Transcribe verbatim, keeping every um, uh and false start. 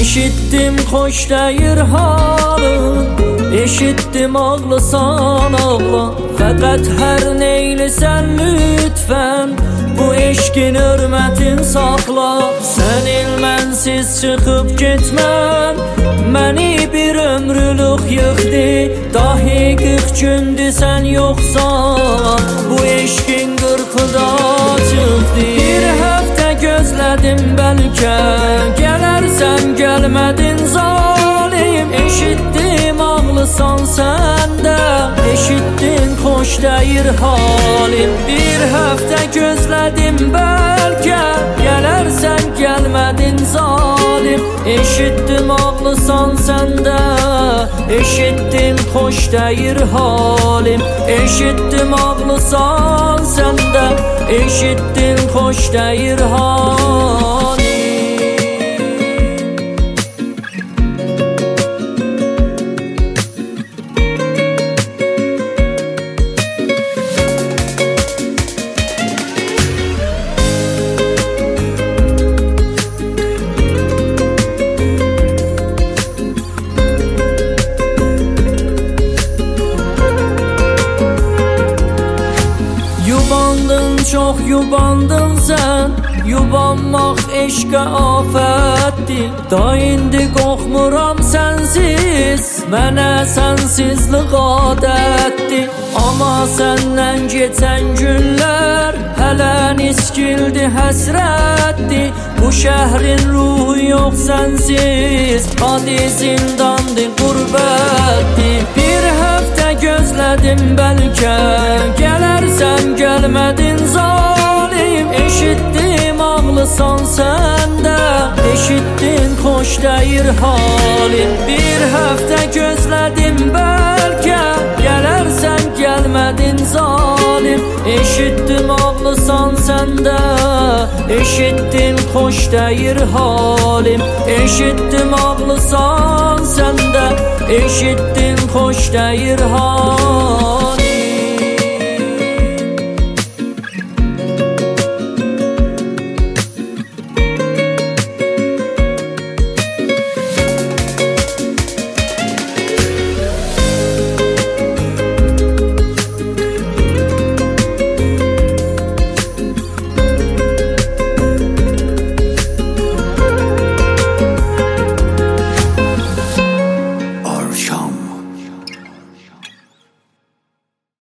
Eşitdim xoş deyir halın, eşitdim ağlısan ağla. Fəqət hər neylisən lütfən, bu eşkin hörmətin saxla. Sən ilmənsiz çıxıb getmən, məni bir ömrülük yıxdı. Dahi qırx gündür sən yoxsan, bu eşkin qırxıda çıxdı. Bir həftə gözlədim bəlkə, gələrsən gəlmədin zalim. Eşitdim ağlısan səndə, eşitdin xoş deyir halim. Bir həftə gözlədim bəlkə, gələrsən gəlmədin zalim. Eşitdim ağlısan səndə, eşitdim xoş deyir halim. Eşitdim ağlısan səndə, eşitdim xoş deyir halim. Yubandın, çox yubandın sən, yubanmaq eşqə afətdir. Da indi qorxmuram sənsiz, mənə sənsizlik adətdir. Amma səndən keçən günlər hələ niskildi, həsrətdir. Bu şəhrin ruhu yox sənsiz, adi zindandır, qurbətdir. Bir həftə gözlədim bəlkə, gələrsən gəlmədin zalim. Eşitdim ağlısan səndə, eşitdin xoş deyir halim. Bir həftə gözlədim bəlkə, gələrsən gəlmədin zalim. Eşitdim ağlısan səndə, eşitdim xoş deyir halim. Eşitdim ağlısan səndə, eşitdim xoş deyir halim.